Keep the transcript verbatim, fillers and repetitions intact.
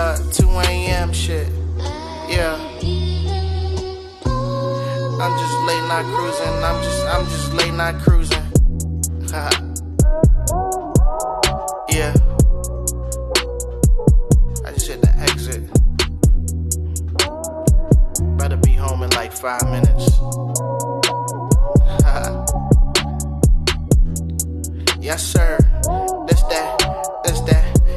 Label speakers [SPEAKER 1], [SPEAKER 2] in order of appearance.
[SPEAKER 1] uh, two A M shit. Yeah. I'm just late night cruising. I'm just, I'm just late night cruising. Haha.